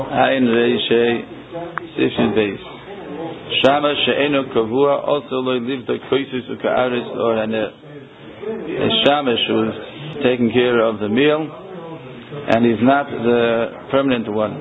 Ein Reishe Sifshin Beis Shama She'eno Kavua also lo lived the Koisus Uka'aris or Haneh. A Shamash who's taking care of the meal, and he's not the permanent one,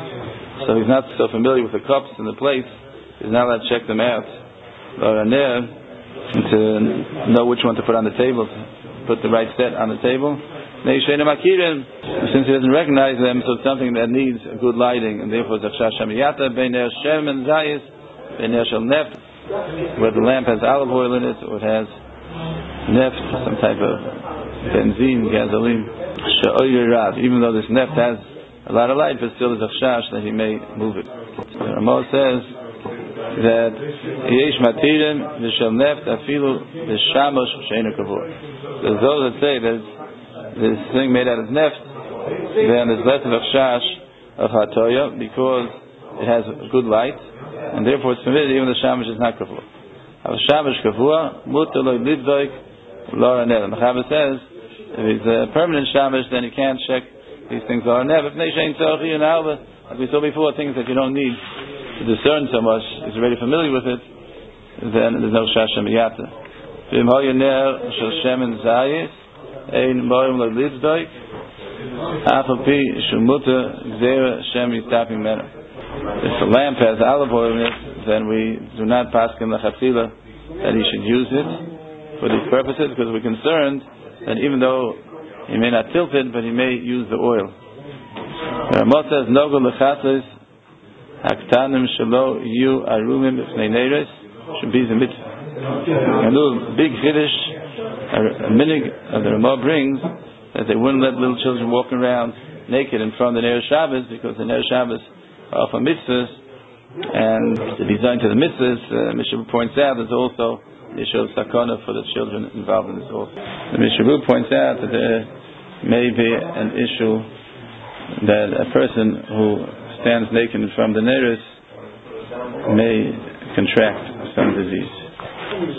so he's not so familiar with the cups and the plates. He's not allowed to check them out or Haneh to know which one to put on the table, to put the right set on the table. Since he doesn't recognize them, so it's something that needs good lighting, and therefore Zachshash Shamiyata Beiner Shem and Zayis Beiner Shel Neft, where the lamp has olive oil in it, or it has neft, some type of benzene, gasoline. Even though this neft has a lot of light, but still is Zachshash that he may move it. The Ramah says that Yesh Matirim V'Shel Neft Afilu V'Shamosh She'enu Kavur. There's those that say that this thing made out of neft, then there's less of chash of hatoya because it has good light, and therefore it's permitted even the shamash is not kavua. Have shamash kavua mutaloi lidvoik lo haneh. The Mechaber says if he's a permanent shamash, then he can't check these things lo haneh. If neishein tzorchi and alba, like we saw before, things that you don't need to discern so much, he's already familiar with it, then there's no shash shamiyata. V'im hoyaner shel shemen zayis. Ein moim lo litzdoik afapi shumuta gzera shem yitaping mena. If the lamp has olive oil in it, then we do not paskin l'chatzila that he should use it for these purposes, because we're concerned that even though he may not tilt it, but he may use the oil. The Ramah says nogo l'chatzis haktanim shelo yu arumim b'fnei neiros should be the mitzvah. And a big chiddush a minig of the Ramah brings that they wouldn't let little children walk around naked in front of the Ner Shabbos, because the Ner Shabbos are for mitzvahs, and to be done to the mitzvahs, Mishavu points out there's also the issue of sakana for the children involved in this also. The Mishavu points out that there may be an issue that a person who stands naked in front of the Neres may contract some disease.